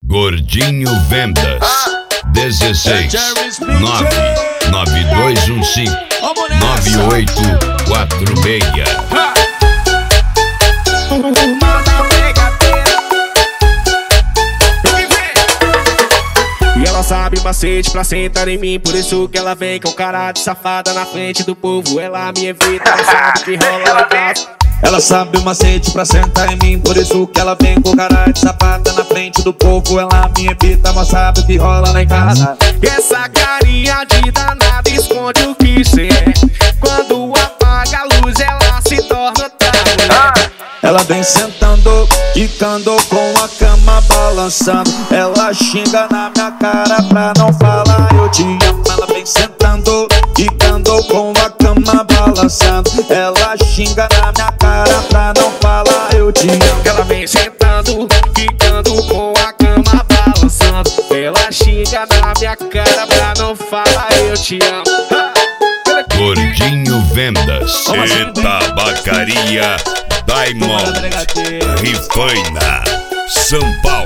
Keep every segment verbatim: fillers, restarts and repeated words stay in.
Gordinho Vendas dezesseis nove nove dois um cinco nove oito quatro seis. E ela sabe o macete pra sentar em mim, por isso que ela vem com cara de safada na frente do povo. Ela me evita, ela sabe que rola na casa. Ela sabe o macete pra sentar em mim, por isso que ela vem com cara de safada na frente do povo. Ela me evita, mas sabe o que rola lá em casa. E essa carinha de danada esconde o que cê é. Quando apaga a luz ela se torna outra mulher. Ela vem sentando, quicando com a cama balançando. Ela xinga na minha cara pra não falar eu te amo. Ela vem sentando, quicando com a cama balançando. Ela xinga na minha cara pra não falar eu te amo. Ela vem sentando, quicando com a cama balançando. Ela xinga na minha cara pra não falar eu te amo. Gordinho Vendas e Tabacaria Diamond, Rifaina, São Paulo.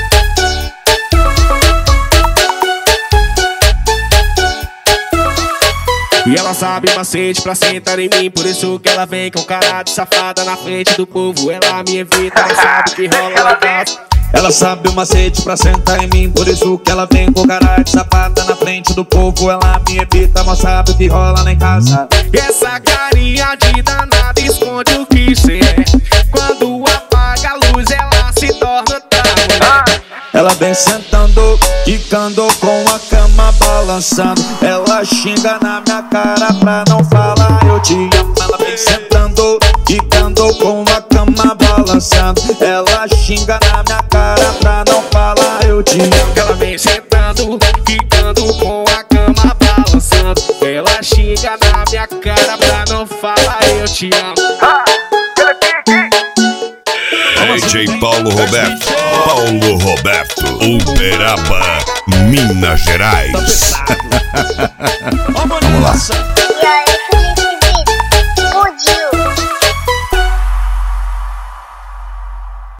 E ela sabe o macete pra sentar em mim, por isso que ela vem com cara de safada na frente do povo. Ela me evita, ela sabe que rola na casa. Ela sabe o macete pra sentar em mim, por isso que ela vem com cara de safada na frente do povo. Ela me evita, mas sabe o que rola lá em casa. E essa carinha de danada esconde o que cê é. Quando apaga a luz ela se torna outra mulher. Ela vem sentando, quicando com a cama balançando. Ela xinga na minha cara pra não falar eu te amo. Ela vem sentando, quicando com a cama balançando. Ela xinga na minha cara pra não falar eu te amo. Ela vem sentando, quicando com a cama balançando. Ela xinga na minha cara pra não falar eu te amo. D J Paulo Roberto, Paulo Roberto, Uberaba, Minas Gerais. Vamos lá.